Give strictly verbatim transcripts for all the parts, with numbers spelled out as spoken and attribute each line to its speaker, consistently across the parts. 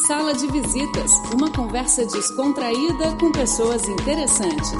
Speaker 1: Sala de Visitas, uma conversa descontraída com pessoas interessantes.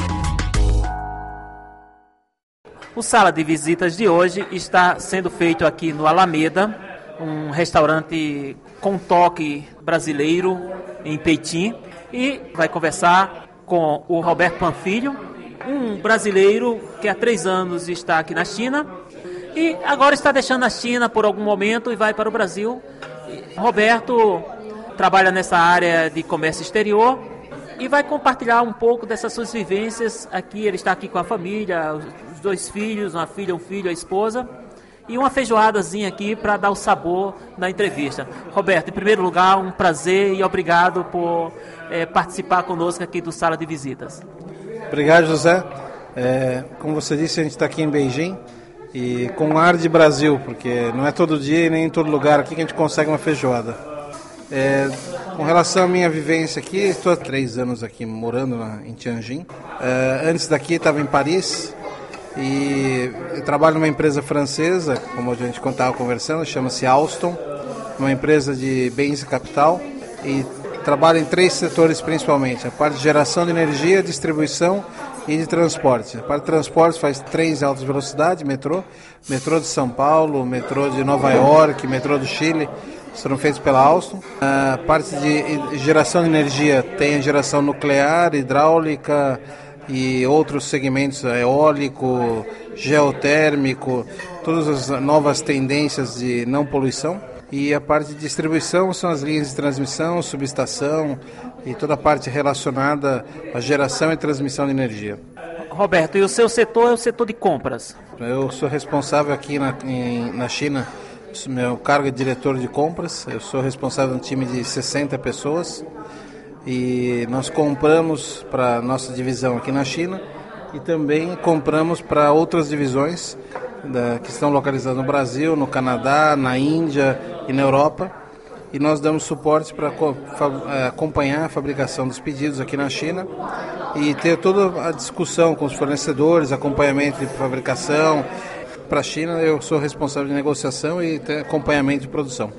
Speaker 2: O Sala de Visitas de hoje está sendo feito aqui no Alameda, um restaurante com toque brasileiro em Petim, e vai conversar com o Roberto Panfilho, um brasileiro que há três anos está aqui na China e agora está deixando a China por algum momento e vai para o Brasil. Roberto trabalha nessa área de comércio exterior e vai compartilhar um pouco dessas suas vivências aqui. Ele está aqui com a família, os dois filhos, uma filha, um filho, a esposa, e uma feijoadazinha aqui para dar o sabor na entrevista. Roberto, em primeiro lugar, um prazer e obrigado por é, participar conosco aqui do Sala de Visitas.
Speaker 3: Obrigado, José. É, como você disse, a gente está aqui em Beijing e com ar de Brasil, porque não é todo dia e nem em todo lugar aqui que a gente consegue uma feijoada. É, com relação à minha vivência aqui, estou há três anos aqui morando na, em Tianjin. É, antes daqui estava em Paris e eu trabalho numa empresa francesa, como a gente estava conversando, chama-se Alstom, uma empresa de bens e capital, e trabalho em três setores principalmente: a parte de geração de energia, distribuição e de transporte. A parte de transporte faz trens de alta velocidade, metrô, metrô de São Paulo, metrô de Nova York, metrô do Chile, foram feitos pela Alstom. A parte de geração de energia tem a geração nuclear, hidráulica e outros segmentos, eólico, geotérmico, todas as novas tendências de não poluição. E a parte de distribuição são as linhas de transmissão, subestação e toda a parte relacionada à geração e transmissão de energia.
Speaker 2: Roberto, e o seu setor é o setor de compras?
Speaker 3: Eu sou responsável aqui na, em, na China, meu cargo é diretor de compras, eu sou responsável de um time de sessenta pessoas e nós compramos para a nossa divisão aqui na China e também compramos para outras divisões Da, que estão localizados no Brasil, no Canadá, na Índia e na Europa, e nós damos suporte para co- fa- acompanhar a fabricação dos pedidos aqui na China e ter toda a discussão com os fornecedores, acompanhamento de fabricação. Para a China eu sou responsável de negociação e acompanhamento de produção.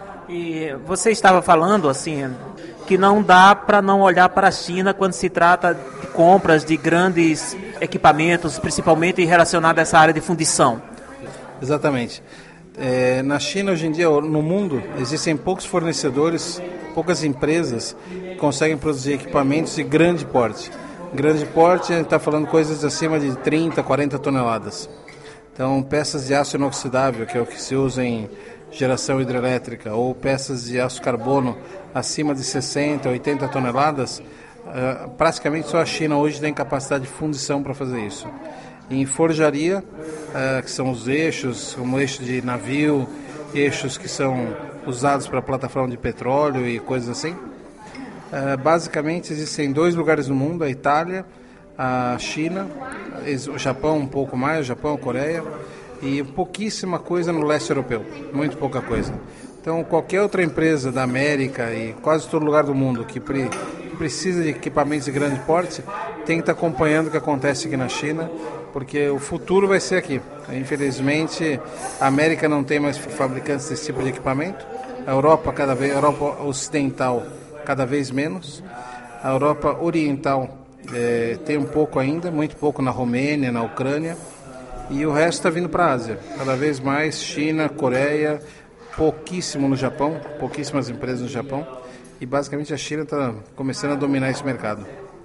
Speaker 2: E você estava falando assim que não dá para não olhar para a China quando se trata de compras de grandes equipamentos, principalmente relacionado a essa área de fundição.
Speaker 3: Exatamente. É, na China, hoje em dia, no mundo, existem poucos fornecedores, poucas empresas que conseguem produzir equipamentos de grande porte. Grande porte, a gente está falando coisas acima de trinta, quarenta toneladas. Então, peças de aço inoxidável, que é o que se usa em geração hidrelétrica, ou peças de aço carbono acima de sessenta, oitenta toneladas, uh, praticamente só a China hoje tem capacidade de fundição para fazer isso. Em forjaria, uh, que são os eixos, como eixo de navio, eixos que são usados para plataforma de petróleo e coisas assim, uh, basicamente existem dois lugares no mundo: a Itália, a China, o Japão um pouco mais, o Japão, a Coreia, e pouquíssima coisa no leste europeu, muito pouca coisa. Então, qualquer outra empresa da América e quase todo lugar do mundo que pre- precisa de equipamentos de grande porte tem que estar acompanhando o que acontece aqui na China, porque o futuro vai ser aqui. Infelizmente, a América não tem mais fabricantes desse tipo de equipamento, a Europa, cada vez, a Europa Ocidental cada vez menos, a Europa Oriental é, tem um pouco ainda, muito pouco na Romênia, na Ucrânia, e o resto está vindo para a Ásia, cada vez mais China, Coreia, pouquíssimo no Japão, pouquíssimas empresas no Japão, e basicamente a China está começando a dominar esse mercado.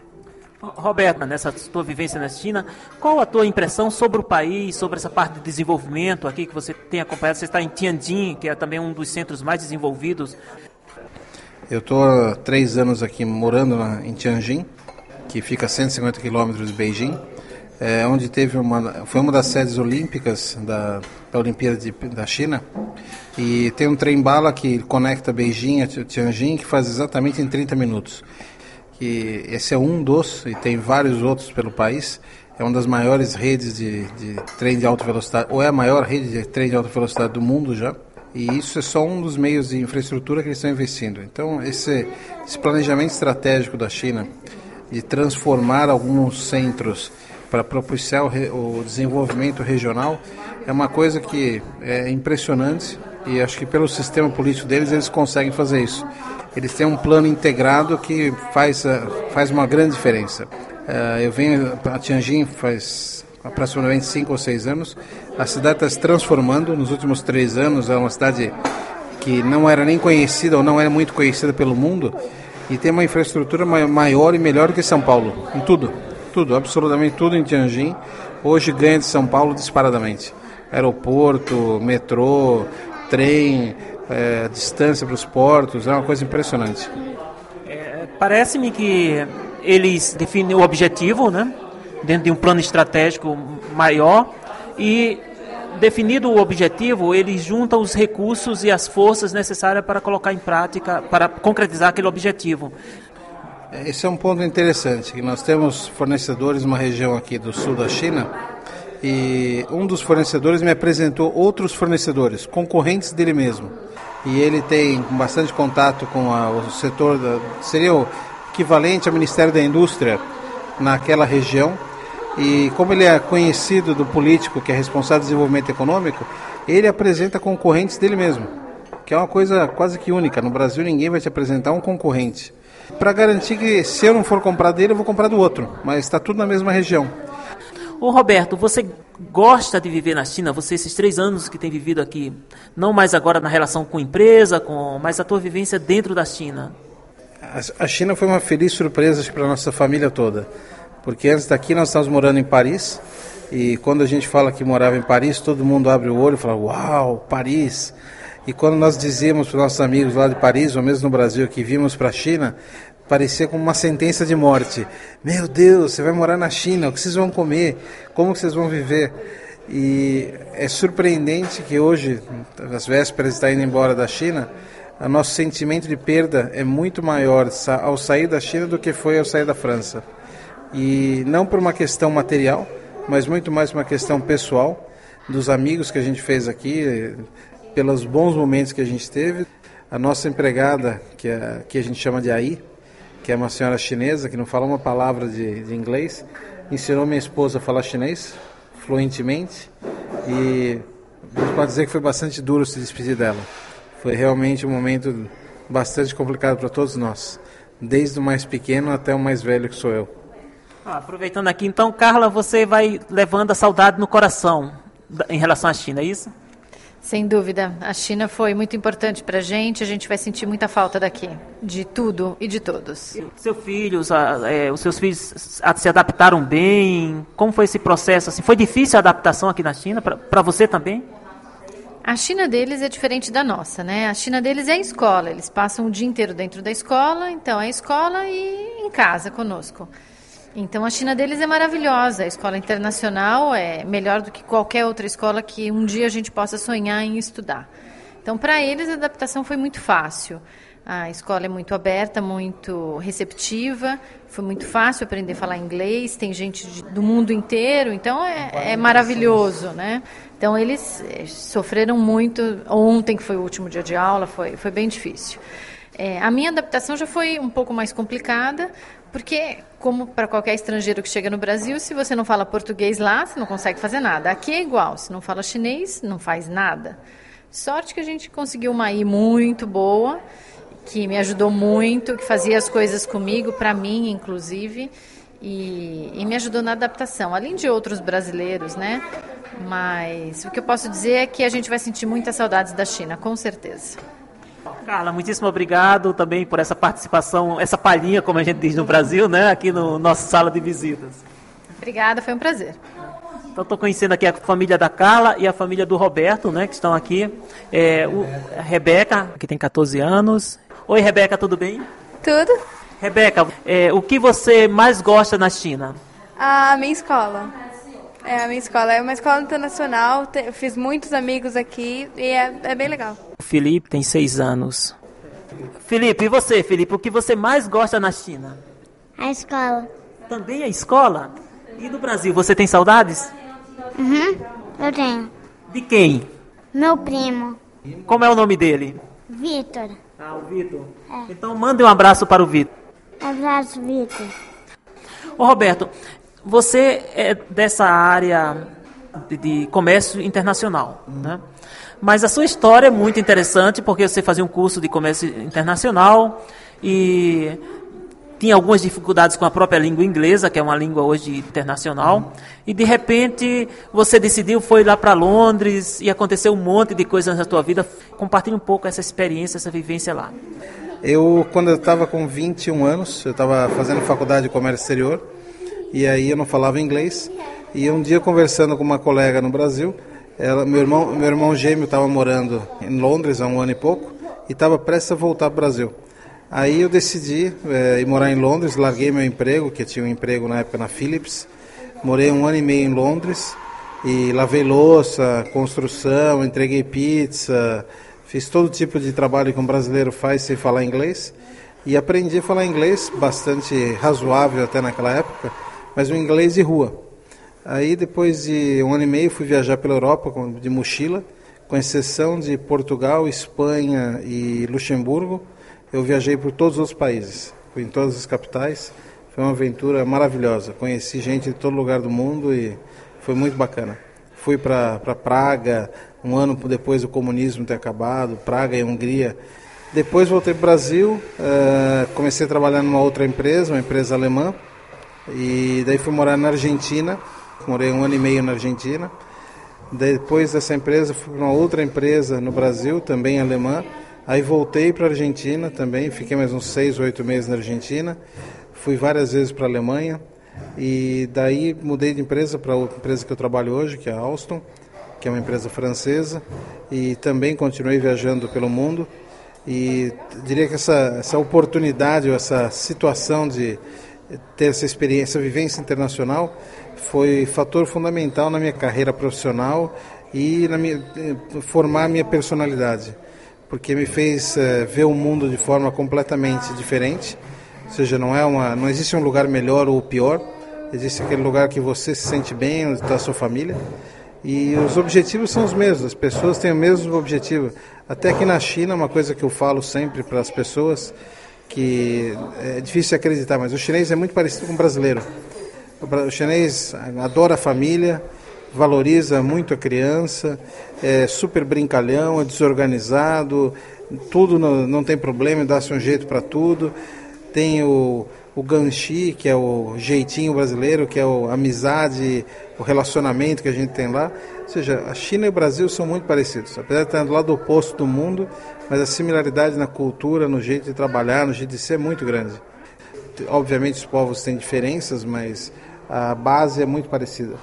Speaker 2: Roberto, nessa tua vivência na China, qual a tua impressão sobre o país, sobre essa parte de desenvolvimento aqui que você tem acompanhado? Você está em Tianjin, que é também um dos centros mais desenvolvidos.
Speaker 3: Eu estou há três anos aqui morando na, em Tianjin, que fica a cento e cinquenta quilômetros de Beijing, é, onde teve uma, foi uma das sedes olímpicas da, da Olimpíada de, da China, e tem um trem-bala que conecta Beijing a Tianjin, que faz exatamente em trinta minutos. Que esse é um dos, e tem vários outros pelo país, é uma das maiores redes de, de trem de alta velocidade, ou é a maior rede de trem de alta velocidade do mundo já, e isso é só um dos meios de infraestrutura que eles estão investindo. Então, esse, esse planejamento estratégico da China de transformar alguns centros para propiciar o, re, o desenvolvimento regional é uma coisa que é impressionante, e acho que pelo sistema político deles eles conseguem fazer isso. Eles têm um plano integrado que faz, faz uma grande diferença. Eu venho a Tianjin faz aproximadamente cinco ou seis anos. A cidade está se transformando. Nos últimos três anos é uma cidade que não era nem conhecida ou não era muito conhecida pelo mundo e tem uma infraestrutura maior e melhor do que São Paulo, em tudo, tudo, absolutamente tudo em Tianjin. Hoje ganha de São Paulo disparadamente. Aeroporto, metrô, trem, é, distância para os portos, é uma coisa impressionante.
Speaker 2: É, parece-me que eles definem o objetivo, né, dentro de um plano estratégico maior e, definido o objetivo, eles juntam os recursos e as forças necessárias para colocar em prática, para concretizar aquele objetivo.
Speaker 3: Esse é um ponto interessante, que nós temos fornecedores numa região aqui do sul da China e um dos fornecedores me apresentou outros fornecedores, concorrentes dele mesmo. E ele tem bastante contato com a, o setor, da, seria o equivalente ao Ministério da Indústria naquela região. E como ele é conhecido do político que é responsável pelo desenvolvimento econômico, ele apresenta concorrentes dele mesmo, que é uma coisa quase que única. No Brasil ninguém vai te apresentar um concorrente. Para garantir que se eu não for comprar dele, eu vou comprar do outro, mas está tudo na mesma região.
Speaker 2: Ô Roberto, você gosta de viver na China? Você, esses três anos que tem vivido aqui, não mais agora na relação com empresa, com, mas a tua vivência dentro da China?
Speaker 3: A China foi uma feliz surpresa para a nossa família toda. Porque antes daqui nós estávamos morando em Paris, e quando a gente fala que morava em Paris, todo mundo abre o olho e fala, uau, Paris! E quando nós dizíamos para os nossos amigos lá de Paris, ou mesmo no Brasil, que vimos para a China, parecia como uma sentença de morte. Meu Deus, você vai morar na China, o que vocês vão comer? Como vocês vão viver? E é surpreendente que hoje, às vésperas de estar indo embora da China, o nosso sentimento de perda é muito maior ao sair da China do que foi ao sair da França. E não por uma questão material, mas muito mais por uma questão pessoal, dos amigos que a gente fez aqui, pelos bons momentos que a gente teve. A nossa empregada, que, é, que a gente chama de Ai, que é uma senhora chinesa, que não fala uma palavra de, de inglês, ensinou minha esposa a falar chinês, fluentemente, e a gente pode dizer que foi bastante duro se despedir dela. Foi realmente um momento bastante complicado para todos nós, desde o mais pequeno até o mais velho que sou eu.
Speaker 2: Ah, aproveitando aqui, então, Carla, você vai levando a saudade no coração em relação à China, é isso?
Speaker 4: Sem dúvida. A China foi muito importante para a gente, a gente vai sentir muita falta daqui, de tudo e de todos.
Speaker 2: Seus filhos, é, os seus filhos se adaptaram bem? Como foi esse processo? Assim, foi difícil a adaptação aqui na China, para você também?
Speaker 4: A China deles é diferente da nossa, né? A China deles é a escola, eles passam o dia inteiro dentro da escola, então é escola e em casa conosco. Então, a China deles é maravilhosa, a escola internacional é melhor do que qualquer outra escola que um dia a gente possa sonhar em estudar. Então, para eles, a adaptação foi muito fácil. A escola é muito aberta, muito receptiva, foi muito fácil aprender a falar inglês, tem gente de, do mundo inteiro, então é, é maravilhoso, né? Então, eles sofreram muito, ontem, que foi o último dia de aula, foi, foi bem difícil. É, a minha adaptação já foi um pouco mais complicada, porque, como para qualquer estrangeiro que chega no Brasil, se você não fala português lá, você não consegue fazer nada. Aqui é igual, se não fala chinês, não faz nada. Sorte que a gente conseguiu uma I muito boa, que me ajudou muito, que fazia as coisas comigo, para mim, inclusive, e, e me ajudou na adaptação, além de outros brasileiros, né? Mas o que eu posso dizer é que a gente vai sentir muitas saudades da China, com certeza.
Speaker 2: Carla, muitíssimo obrigado também por essa participação, essa palhinha, como a gente diz no Brasil, né, aqui no nosso sala de visitas.
Speaker 4: Obrigada, foi um prazer.
Speaker 2: Então, estou conhecendo aqui a família da Carla e a família do Roberto, né, que estão aqui. É, o, a Rebeca, que tem catorze anos. Oi, Rebeca, tudo bem?
Speaker 5: Tudo.
Speaker 2: Rebeca, é, o que você mais gosta na China?
Speaker 5: A minha escola. É, a minha escola é uma escola internacional, te, fiz muitos amigos aqui e é, é bem legal.
Speaker 2: O Felipe tem seis anos. Felipe, e você, Felipe, o que você mais gosta na China?
Speaker 6: A escola.
Speaker 2: Também a escola? E no Brasil, você tem saudades?
Speaker 6: Uhum, eu tenho.
Speaker 2: De quem?
Speaker 6: Meu primo.
Speaker 2: Como é o nome dele?
Speaker 6: Vitor.
Speaker 2: Ah, o Vitor.
Speaker 6: É.
Speaker 2: Então, mande um abraço para o Vitor.
Speaker 6: Abraço, Vitor.
Speaker 2: Ô, Roberto, você é dessa área de, de comércio internacional, né? Mas a sua história é muito interessante, porque você fazia um curso de comércio internacional e tinha algumas dificuldades com a própria língua inglesa, que é uma língua hoje internacional, uhum. E de repente você decidiu, foi lá para Londres e aconteceu um monte de coisas na tua vida. Compartilhe um pouco essa experiência, essa vivência lá.
Speaker 3: Eu, quando eu estava com vinte e um anos, eu estava fazendo faculdade de comércio exterior, e aí eu não falava inglês, e um dia conversando com uma colega no Brasil, ela, meu, irmão, meu irmão gêmeo estava morando em Londres há um ano e pouco, e estava prestes a voltar para o Brasil. Aí eu decidi é, ir morar em Londres, larguei meu emprego, que eu tinha um emprego na época na Philips, morei um ano e meio em Londres, e lavei louça, construção, entreguei pizza, fiz todo tipo de trabalho que um brasileiro faz sem falar inglês, e aprendi a falar inglês, bastante razoável até naquela época, mas um inglês de rua. Aí depois de um ano e meio fui viajar pela Europa de mochila, com exceção de Portugal, Espanha e Luxemburgo. Eu viajei por todos os países, fui em todas as capitais, foi uma aventura maravilhosa, conheci gente de todo lugar do mundo e foi muito bacana. Fui para para Praga, um ano depois do comunismo ter acabado, Praga e Hungria. Depois voltei para o Brasil, uh, comecei a trabalhar numa outra empresa, uma empresa alemã, e daí fui morar na Argentina, morei um ano e meio na Argentina. Depois dessa empresa fui para uma outra empresa no Brasil, também alemã. Aí voltei para a Argentina também, fiquei mais uns seis, oito meses na Argentina, fui várias vezes para a Alemanha e daí mudei de empresa para a empresa que eu trabalho hoje, que é a Alstom, que é uma empresa francesa, e também continuei viajando pelo mundo e diria que essa, essa oportunidade, ou essa situação de ter essa experiência, essa vivência internacional foi fator fundamental na minha carreira profissional e na minha, formar a minha personalidade. Porque me fez é, ver o mundo de forma completamente diferente, ou seja, não, é uma, não existe um lugar melhor ou pior, existe aquele lugar que você se sente bem, onde está a sua família, e os objetivos são os mesmos, as pessoas têm o mesmo objetivo. Até aqui na China, uma coisa que eu falo sempre para as pessoas, que é difícil acreditar, mas o chinês é muito parecido com o brasileiro. O chinês adora a família, valoriza muito a criança, é super brincalhão, é desorganizado, tudo não, não tem problema, dá-se um jeito para tudo. Tem o, o ganchi, que é o jeitinho brasileiro, que é a amizade, o relacionamento que a gente tem lá. Ou seja, a China e o Brasil são muito parecidos, apesar de estar do lado oposto do mundo, mas a similaridade na cultura, no jeito de trabalhar, no jeito de ser é muito grande. Obviamente os povos têm diferenças, mas a base é muito parecida.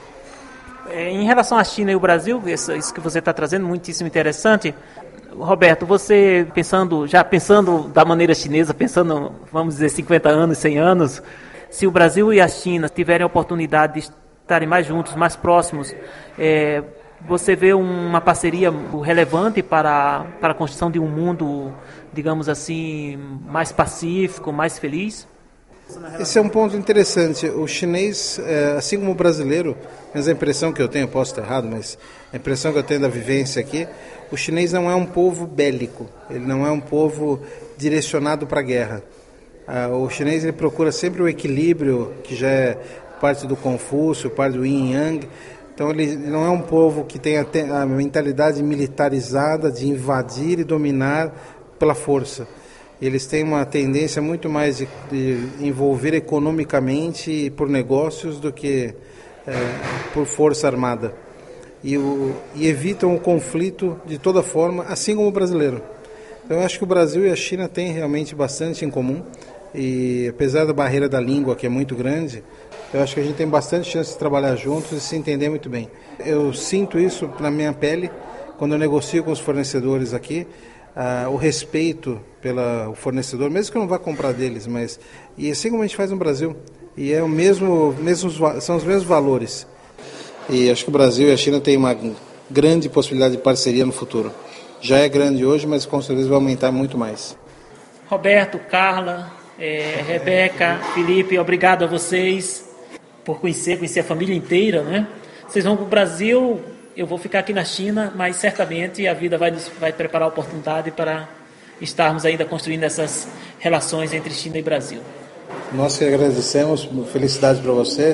Speaker 2: Em relação à China e o Brasil, isso que você está trazendo, muitíssimo interessante. Roberto, você pensando, já pensando da maneira chinesa, pensando, vamos dizer, cinquenta anos, cem anos, se o Brasil e a China tiverem a oportunidade de estarem mais juntos, mais próximos, é, você vê uma parceria relevante para, para a construção de um mundo, digamos assim, mais pacífico, mais feliz?
Speaker 3: Esse é um ponto interessante. O chinês, assim como o brasileiro, mas a impressão que eu tenho, posso estar errado, mas a impressão que eu tenho da vivência aqui, o chinês não é um povo bélico, ele não é um povo direcionado para a guerra. O chinês ele procura sempre o equilíbrio, que já é parte do Confúcio, parte do Yin Yang. Então ele não é um povo que tem a mentalidade militarizada de invadir e dominar pela força. Eles têm uma tendência muito mais de, de envolver economicamente e por negócios do que é, por força armada. E, o, e evitam o conflito de toda forma, assim como o brasileiro. Então eu acho que o Brasil e a China têm realmente bastante em comum. E apesar da barreira da língua, que é muito grande, eu acho que a gente tem bastante chance de trabalhar juntos e se entender muito bem. Eu sinto isso na minha pele quando eu negocio com os fornecedores aqui. Uh, o respeito pelo fornecedor, mesmo que eu não vá comprar deles, mas e assim como a gente faz no Brasil, e é o mesmo, mesmos, são os mesmos valores. E acho que o Brasil e a China têm uma grande possibilidade de parceria no futuro. Já é grande hoje, mas com certeza vai aumentar muito mais.
Speaker 2: Roberto, Carla, é, Rebeca, Felipe, obrigado a vocês por conhecer, conhecer a família inteira, né? Vocês vão para o Brasil. Eu vou ficar aqui na China, mas certamente a vida vai, nos, vai preparar a oportunidade para estarmos ainda construindo essas relações entre China e Brasil.
Speaker 3: Nós que agradecemos, felicidades para você,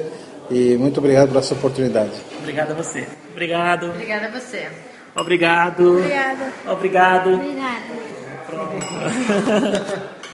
Speaker 3: E muito obrigado por essa oportunidade.
Speaker 2: Obrigado a você. Obrigado.
Speaker 4: Obrigada a você.
Speaker 2: Obrigado.
Speaker 5: Obrigada.
Speaker 2: Obrigado.
Speaker 6: Obrigada.